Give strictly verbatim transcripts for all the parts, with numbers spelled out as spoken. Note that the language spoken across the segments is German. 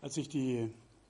Als ich die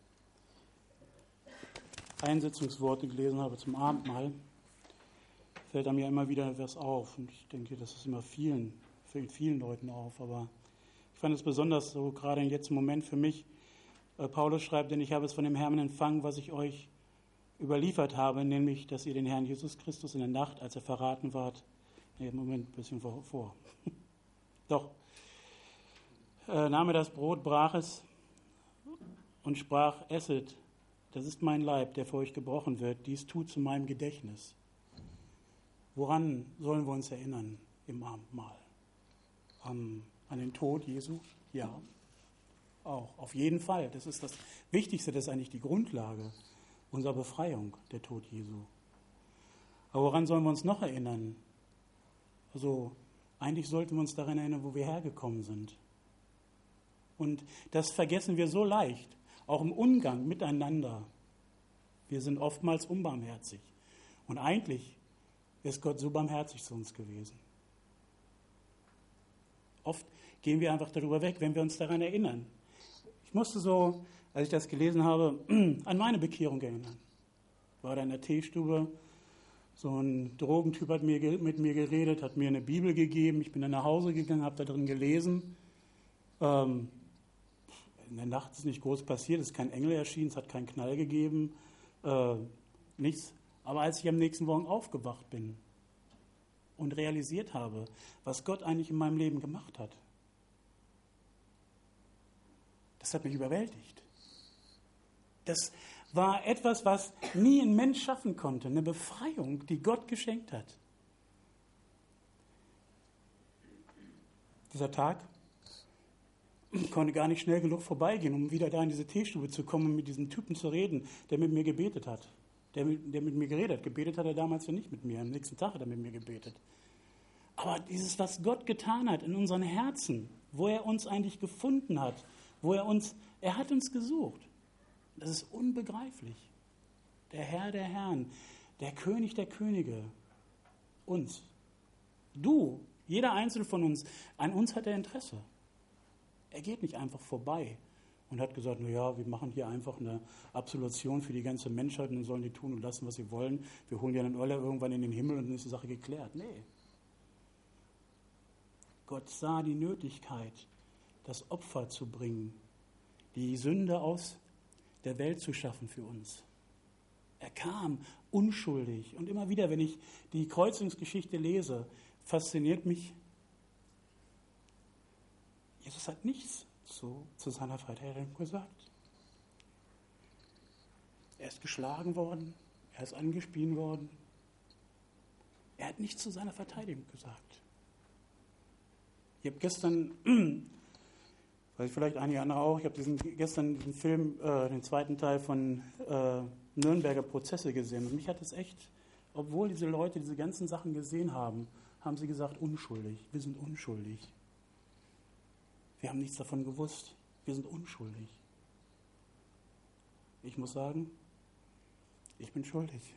Einsetzungsworte gelesen habe zum Abendmahl, fällt mir immer wieder etwas auf. Und ich denke, das ist immer vielen, fällt vielen Leuten auf. Aber ich fand es besonders so, gerade jetzt im Moment für mich. Äh, Paulus schreibt, denn ich habe es von dem Herrn empfangen, was ich euch überliefert habe, nämlich, dass ihr den Herrn Jesus Christus in der Nacht, als er verraten ward, nee, Moment, ein bisschen vor, vor. Doch, äh, nahm er das Brot, brach es und sprach, esset, das ist mein Leib, der für euch gebrochen wird, dies tut zu meinem Gedächtnis. Woran sollen wir uns erinnern im Abendmahl? Um, an den Tod Jesu? Ja, auch, auf jeden Fall. Das ist das Wichtigste, das ist eigentlich die Grundlage unserer Befreiung, der Tod Jesu. Aber woran sollen wir uns noch erinnern? Also, eigentlich sollten wir uns daran erinnern, wo wir hergekommen sind. Und das vergessen wir so leicht, auch im Umgang miteinander. Wir sind oftmals unbarmherzig. Und eigentlich ist Gott so barmherzig zu uns gewesen. Oft gehen wir einfach darüber weg, wenn wir uns daran erinnern. Ich musste so, als ich das gelesen habe, an meine Bekehrung erinnern. Ich war da in der Teestube, so ein Drogentyp hat mir, mit mir geredet, hat mir eine Bibel gegeben, ich bin dann nach Hause gegangen, habe da drin gelesen. Ähm, in der Nacht ist nicht groß passiert, es ist kein Engel erschienen, es hat keinen Knall gegeben, äh, nichts. Aber als ich am nächsten Morgen aufgewacht bin und realisiert habe, was Gott eigentlich in meinem Leben gemacht hat, das hat mich überwältigt. Das war etwas, was nie ein Mensch schaffen konnte, eine Befreiung, die Gott geschenkt hat. Dieser Tag konnte gar nicht schnell genug vorbeigehen, um wieder da in diese Teestube zu kommen und mit diesem Typen zu reden, der mit mir gebetet hat. Der mit, der mit mir geredet hat. Gebetet hat er damals ja nicht mit mir. Am nächsten Tag hat er mit mir gebetet. Aber dieses, was Gott getan hat in unseren Herzen, wo er uns eigentlich gefunden hat, wo er uns, er hat uns gesucht. Das ist unbegreiflich. Der Herr der Herren, der König der Könige, uns. Du, jeder Einzelne von uns, an uns hat er Interesse. Er geht nicht einfach vorbei und hat gesagt, na ja, wir machen hier einfach eine Absolution für die ganze Menschheit und dann sollen die tun und lassen, was sie wollen. Wir holen ja dann alle irgendwann in den Himmel und dann ist die Sache geklärt. Nee. Gott sah die Nötigkeit, das Opfer zu bringen, die Sünde aus der Welt zu schaffen für uns. Er kam unschuldig. Und immer wieder, wenn ich die Kreuzungsgeschichte lese, fasziniert mich, Jesus hat nichts zu, zu seiner Verteidigung gesagt. Er ist geschlagen worden, er ist angespielt worden. Er hat nichts zu seiner Verteidigung gesagt. Ich habe gestern, weiß vielleicht einige andere auch, ich habe diesen, gestern diesen Film, äh, den zweiten Teil von äh, Nürnberger Prozesse gesehen. Und mich hat es echt, obwohl diese Leute diese ganzen Sachen gesehen haben, haben sie gesagt, unschuldig, wir sind unschuldig. Wir haben nichts davon gewusst. Wir sind unschuldig. Ich muss sagen, ich bin schuldig.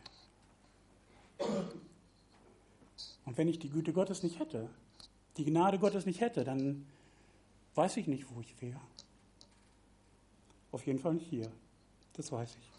Und wenn ich die Güte Gottes nicht hätte, die Gnade Gottes nicht hätte, dann weiß ich nicht, wo ich wäre. Auf jeden Fall nicht hier. Das weiß ich.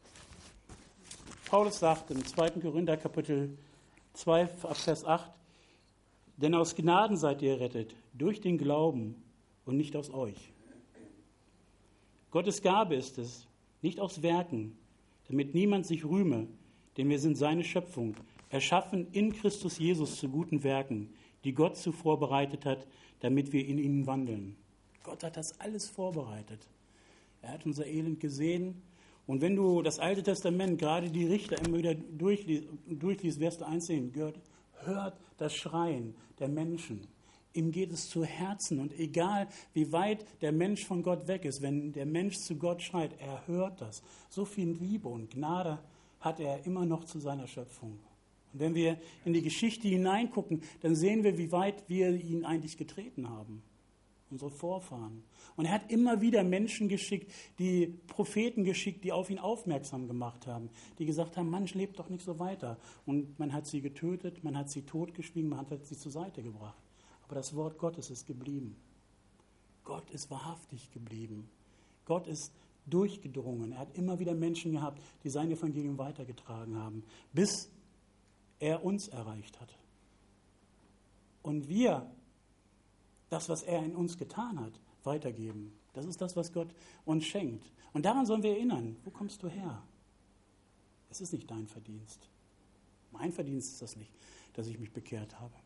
Paulus sagt im zweiten Korinther Kapitel zwei, ab Vers acht, denn aus Gnaden seid ihr errettet, durch den Glauben, und nicht aus euch. Gottes Gabe ist es, nicht aus Werken, damit niemand sich rühme, denn wir sind seine Schöpfung, erschaffen in Christus Jesus zu guten Werken, die Gott zuvor bereitet hat, damit wir in ihnen wandeln. Gott hat das alles vorbereitet. Er hat unser Elend gesehen. Und wenn du das Alte Testament, gerade die Richter, immer wieder durchliest, durchliest wirst du eins sehen, gehört, hört das Schreien der Menschen. Ihm geht es zu Herzen und egal, wie weit der Mensch von Gott weg ist, wenn der Mensch zu Gott schreit, er hört das. So viel Liebe und Gnade hat er immer noch zu seiner Schöpfung. Und wenn wir in die Geschichte hineingucken, dann sehen wir, wie weit wir ihn eigentlich getreten haben. Unsere Vorfahren. Und er hat immer wieder Menschen geschickt, die Propheten geschickt, die auf ihn aufmerksam gemacht haben, die gesagt haben, Mensch, lebt doch nicht so weiter. Und man hat sie getötet, man hat sie totgeschwiegen, man hat sie zur Seite gebracht. Aber das Wort Gottes ist geblieben. Gott ist wahrhaftig geblieben. Gott ist durchgedrungen. Er hat immer wieder Menschen gehabt, die sein Evangelium weitergetragen haben, bis er uns erreicht hat. Und wir, das, was er in uns getan hat, weitergeben. Das ist das, was Gott uns schenkt. Und daran sollen wir erinnern. Wo kommst du her? Es ist nicht dein Verdienst. Mein Verdienst ist das nicht, dass ich mich bekehrt habe.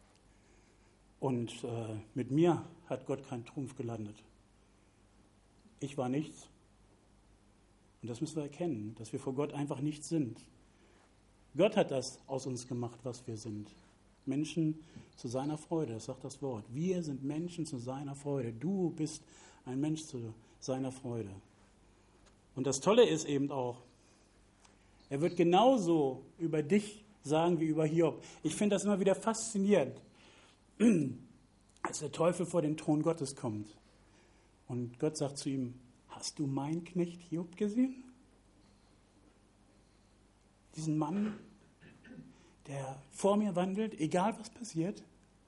Und äh, mit mir hat Gott keinen Trumpf gelandet. Ich war nichts. Und das müssen wir erkennen, dass wir vor Gott einfach nichts sind. Gott hat das aus uns gemacht, was wir sind. Menschen zu seiner Freude, das sagt das Wort. Wir sind Menschen zu seiner Freude. Du bist ein Mensch zu seiner Freude. Und das Tolle ist eben auch, er wird genauso über dich sagen wie über Hiob. Ich finde das immer wieder faszinierend, als der Teufel vor den Thron Gottes kommt. Und Gott sagt zu ihm, hast du meinen Knecht Hiob gesehen? Diesen Mann, der vor mir wandelt, egal was passiert.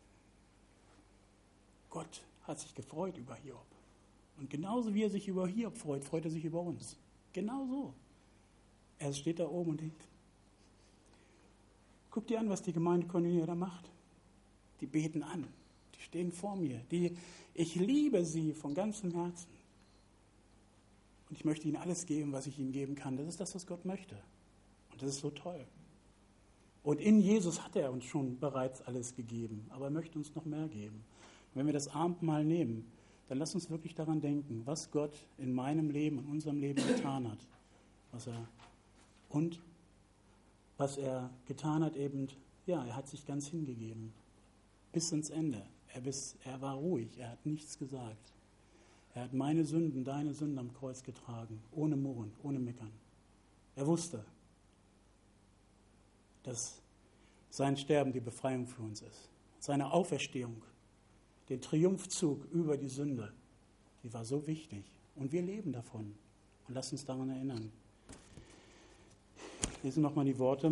Gott hat sich gefreut über Hiob. Und genauso wie er sich über Hiob freut, freut er sich über uns. Genauso. Er steht da oben und denkt, guck dir an, was die Gemeinde Koinonia da macht. Die beten an, die stehen vor mir. Die, ich liebe sie von ganzem Herzen. Und ich möchte ihnen alles geben, was ich ihnen geben kann. Das ist das, was Gott möchte. Und das ist so toll. Und in Jesus hat er uns schon bereits alles gegeben, aber er möchte uns noch mehr geben. Und wenn wir das Abendmahl nehmen, dann lass uns wirklich daran denken, was Gott in meinem Leben, in unserem Leben getan hat. Was er, und was er getan hat eben, ja, er hat sich ganz hingegeben. Bis ins Ende. Er, bis, er war ruhig, er hat nichts gesagt. Er hat meine Sünden, deine Sünden am Kreuz getragen, ohne Murren, ohne Meckern. Er wusste, dass sein Sterben die Befreiung für uns ist. Seine Auferstehung, den Triumphzug über die Sünde, die war so wichtig. Und wir leben davon. Und lasst uns daran erinnern. Ich lese nochmal die Worte.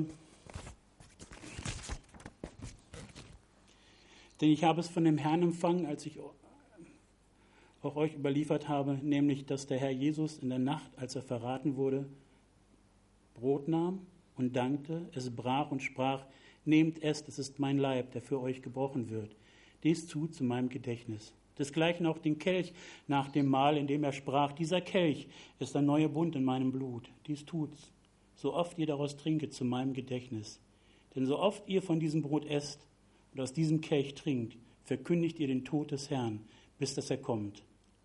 Denn ich habe es von dem Herrn empfangen, als ich auch euch überliefert habe, nämlich, dass der Herr Jesus in der Nacht, als er verraten wurde, Brot nahm und dankte, es brach und sprach, nehmt, esst, es ist mein Leib, der für euch gebrochen wird. Dies tut zu meinem Gedächtnis. Desgleichen auch den Kelch nach dem Mahl, in dem er sprach, dieser Kelch ist ein neuer Bund in meinem Blut. Dies tut's, so oft ihr daraus trinket, zu meinem Gedächtnis. Denn so oft ihr von diesem Brot esst und aus diesem Kelch trinkt, verkündigt ihr den Tod des Herrn, bis dass er kommt.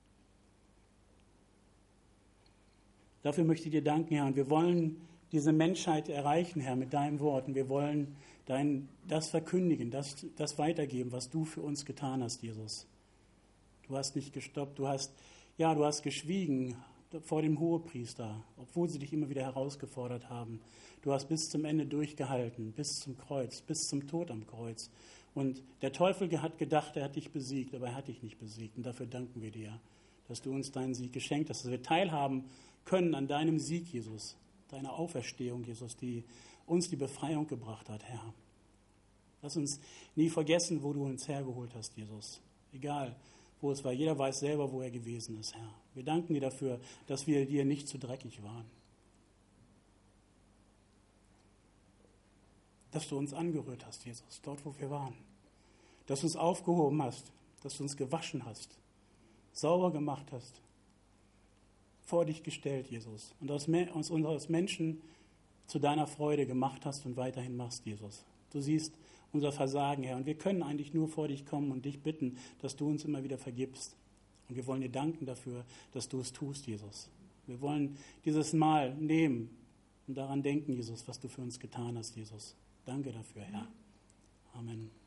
Dafür möchte ich dir danken, Herr, und wir wollen diese Menschheit erreichen, Herr, mit deinen Worten. Wir wollen dein, das verkündigen, das, das weitergeben, was du für uns getan hast, Jesus. Du hast nicht gestoppt, du hast, ja, du hast geschwiegen vor dem Hohepriester, obwohl sie dich immer wieder herausgefordert haben. Du hast bis zum Ende durchgehalten, bis zum Kreuz, bis zum Tod am Kreuz. Und der Teufel hat gedacht, er hat dich besiegt, aber er hat dich nicht besiegt. Und dafür danken wir dir, dass du uns deinen Sieg geschenkt hast, dass wir teilhaben können an deinem Sieg, Jesus, deiner Auferstehung, Jesus, die uns die Befreiung gebracht hat, Herr. Lass uns nie vergessen, wo du uns hergeholt hast, Jesus. Egal, wo es war. Jeder weiß selber, wo er gewesen ist, Herr. Wir danken dir dafür, dass wir dir nicht zu dreckig waren. Dass du uns angerührt hast, Jesus, dort, wo wir waren. Dass du uns aufgehoben hast, dass du uns gewaschen hast, sauber gemacht hast, vor dich gestellt, Jesus, und aus, uns aus Menschen zu deiner Freude gemacht hast und weiterhin machst, Jesus. Du siehst unser Versagen, Herr, und wir können eigentlich nur vor dich kommen und dich bitten, dass du uns immer wieder vergibst. Und wir wollen dir danken dafür, dass du es tust, Jesus. Wir wollen dieses Mal nehmen und daran denken, Jesus, was du für uns getan hast, Jesus. Danke dafür, Herr. Amen.